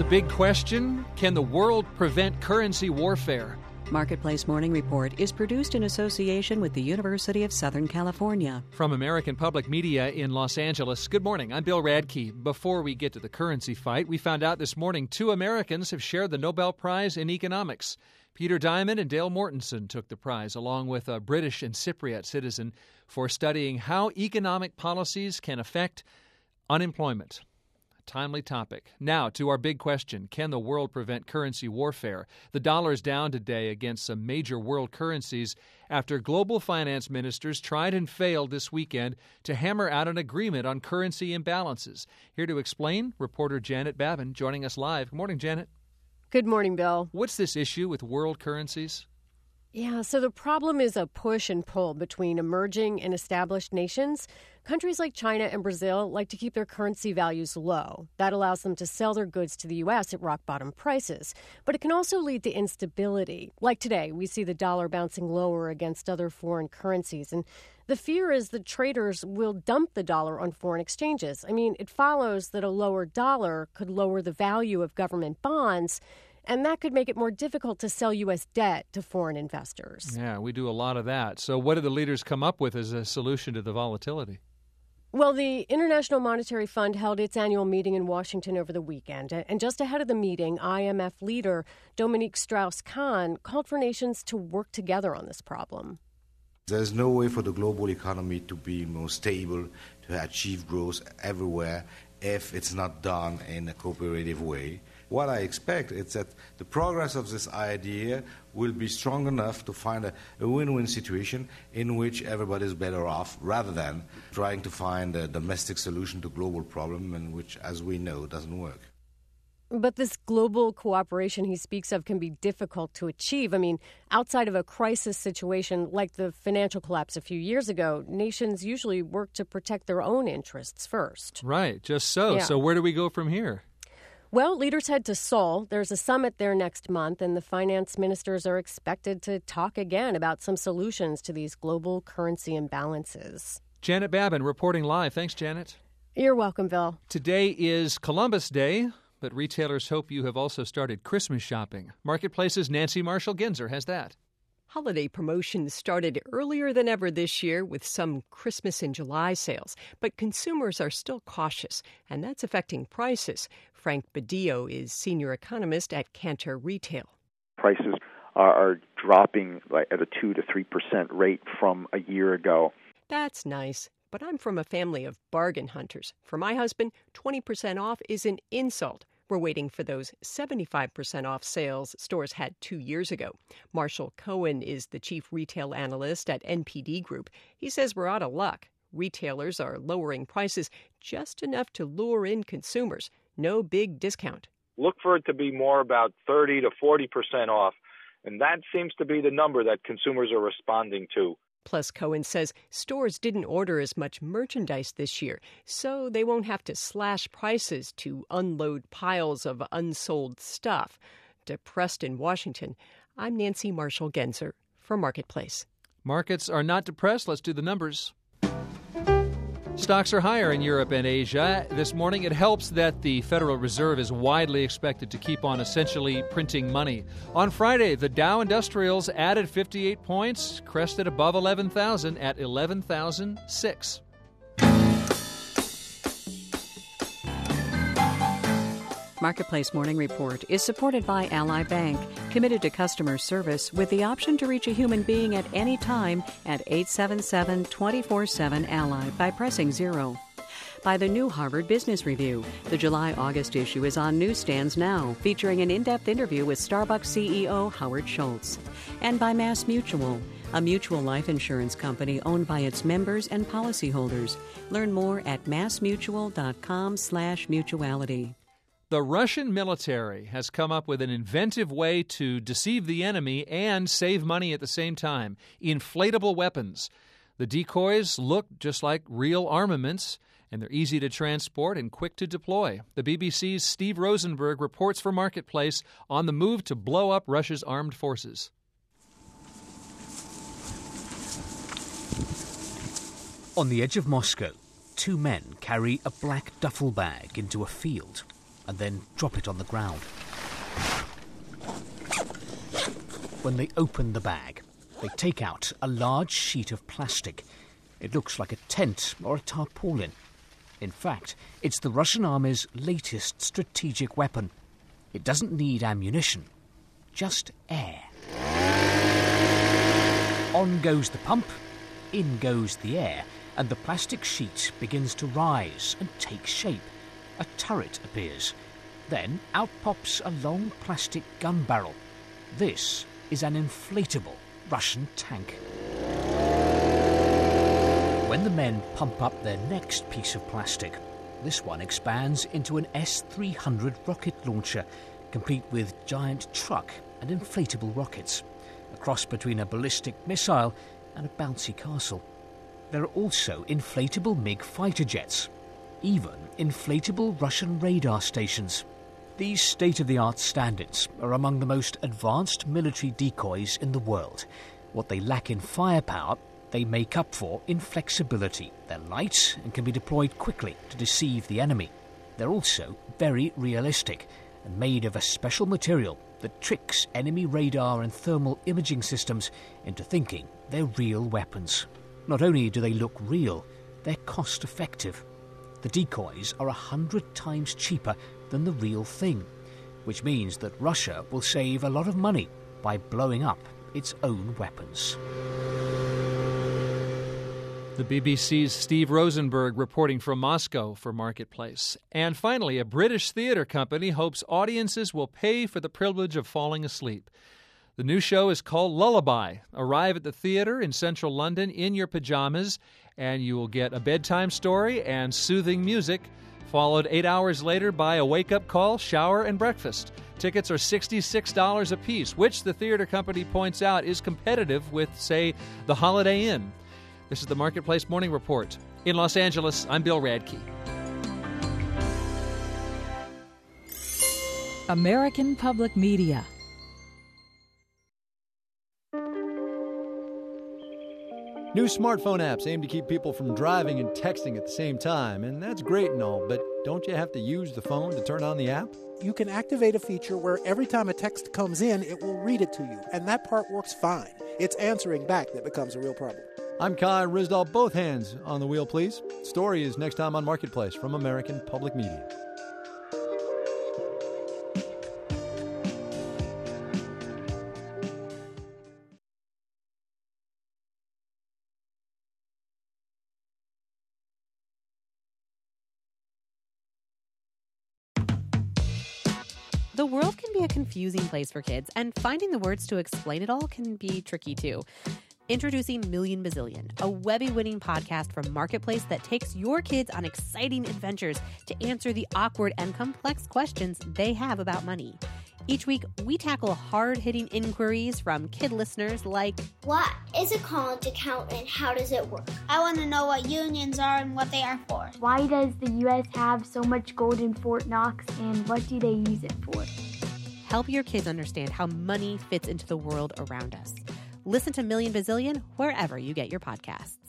big question. Can the world prevent currency warfare? Marketplace Morning Report is produced in association with the University of Southern California. From American Public Media in Los Angeles, good morning. I'm Bill Radke. Before we get to the currency fight, we found out this morning 2 Americans have shared the Nobel Prize in Economics. Peter Diamond and Dale Mortensen took the prize, along with a British and Cypriot citizen, for studying how economic policies can affect unemployment. Timely topic. Now to our big question. Can the world prevent currency warfare? The dollar is down today against some major world currencies after global finance ministers tried and failed this weekend to hammer out an agreement on currency imbalances. Here to explain, reporter Janet Babin joining us live. Good morning, Janet. Good morning, Bill. What's this issue with world currencies? Yeah, so the problem is a push and pull between emerging and established nations. Countries like China and Brazil like to keep their currency values low. That allows them to sell their goods to the U.S. at rock-bottom prices. But it can also lead to instability. Like today, we see the dollar bouncing lower against other foreign currencies. And the fear is that traders will dump the dollar on foreign exchanges. I mean, it follows that a lower dollar could lower the value of government bonds, and that could make it more difficult to sell U.S. debt to foreign investors. Yeah, we do a lot of that. So what did the leaders come up with as a solution to the volatility? Well, the International Monetary Fund held its annual meeting in Washington over the weekend. And just ahead of the meeting, IMF leader Dominique Strauss-Kahn called for nations to work together on this problem. There's no way for the global economy to be more stable, to achieve growth everywhere, if it's not done in a cooperative way. What I expect is that the progress of this idea will be strong enough to find a win-win situation in which everybody is better off, rather than trying to find a domestic solution to global problem, and which, as we know, doesn't work. But this global cooperation he speaks of can be difficult to achieve. I mean, outside of a crisis situation like the financial collapse a few years ago, nations usually work to protect their own interests first. Right, just so. Yeah. So where do we go from here? Well, leaders head to Seoul. There's a summit there next month, and the finance ministers are expected to talk again about some solutions to these global currency imbalances. Janet Babin reporting live. Thanks, Janet. You're welcome, Bill. Today is Columbus Day, but retailers hope you have also started Christmas shopping. Marketplace's Nancy Marshall-Genzer has that. Holiday promotions started earlier than ever this year with some Christmas in July sales, but consumers are still cautious, and that's affecting prices. Frank Badillo is senior economist at Kantar Retail. Prices are dropping at a 2 to 3% rate from a year ago. That's nice, but I'm from a family of bargain hunters. For my husband, 20% off is an insult. We're waiting for those 75% off sales stores had 2 years ago. Marshall Cohen is the chief retail analyst at NPD Group. He says we're out of luck. Retailers are lowering prices just enough to lure in consumers. No big discount. Look for it to be more about 30 to 40% off, and that seems to be the number that consumers are responding to. Plus, Cohen says stores didn't order as much merchandise this year, so they won't have to slash prices to unload piles of unsold stuff. Depressed in Washington, I'm Nancy Marshall-Genzer for Marketplace. Markets are not depressed. Let's do the numbers. Stocks are higher in Europe and Asia. This morning, it helps that the Federal Reserve is widely expected to keep on essentially printing money. On Friday, the Dow Industrials added 58 points, crested above 11,000 at 11,006. Marketplace Morning Report is supported by Ally Bank, committed to customer service with the option to reach a human being at any time at 877-24-7-ALLY by pressing 0. By the new Harvard Business Review. The July-August issue is on newsstands now, featuring an in-depth interview with Starbucks CEO Howard Schultz. And by Mass Mutual, a mutual life insurance company owned by its members and policyholders. Learn more at massmutual.com/mutuality. The Russian military has come up with an inventive way to deceive the enemy and save money at the same time. Inflatable weapons. The decoys look just like real armaments, and they're easy to transport and quick to deploy. The BBC's Steve Rosenberg reports for Marketplace on the move to blow up Russia's armed forces. On the edge of Moscow, 2 men carry a black duffel bag into a field. and then drop it on the ground. When they open the bag, they take out a large sheet of plastic. It looks like a tent or a tarpaulin. In fact, it's the Russian army's latest strategic weapon. It doesn't need ammunition, just air. On goes the pump, in goes the air, and the plastic sheet begins to rise and take shape. A turret appears. Then out pops a long plastic gun barrel. This is an inflatable Russian tank. When the men pump up their next piece of plastic, this one expands into an S-300 rocket launcher, complete with giant truck and inflatable rockets, a cross between a ballistic missile and a bouncy castle. There are also inflatable MiG fighter jets, even inflatable Russian radar stations. These state-of-the-art stand-ins are among the most advanced military decoys in the world. What they lack in firepower, they make up for in flexibility. They're light and can be deployed quickly to deceive the enemy. They're also very realistic and made of a special material that tricks enemy radar and thermal imaging systems into thinking they're real weapons. Not only do they look real, they're cost-effective. The decoys are 100 times cheaper than the real thing, which means that Russia will save a lot of money by blowing up its own weapons. The BBC's Steve Rosenberg reporting from Moscow for Marketplace. And finally, a British theatre company hopes audiences will pay for the privilege of falling asleep. The new show is called Lullaby. Arrive at the theatre in central London in your pajamas, and you will get a bedtime story and soothing music, followed 8 hours later by a wake-up call, shower, and breakfast. Tickets are $66 a piece, which the theater company points out is competitive with, say, the Holiday Inn. This is the Marketplace Morning Report. In Los Angeles, I'm Bill Radke. American Public Media. New smartphone apps aim to keep people from driving and texting at the same time, and that's great and all, but don't you have to use the phone to turn on the app? You can activate a feature where every time a text comes in, it will read it to you, and that part works fine. It's answering back that becomes a real problem. I'm Kai Risdall. Both hands on the wheel, please. Story is next time on Marketplace from American Public Media. The world can be a confusing place for kids, and finding the words to explain it all can be tricky too. Introducing Million Bazillion, a Webby-winning podcast from Marketplace that takes your kids on exciting adventures to answer the awkward and complex questions they have about money. Each week, we tackle hard-hitting inquiries from kid listeners like, what is a college account and how does it work? I want to know what unions are and what they are for. Why does the U.S. have so much gold in Fort Knox and what do they use it for? Help your kids understand how money fits into the world around us. Listen to Million Bazillion wherever you get your podcasts.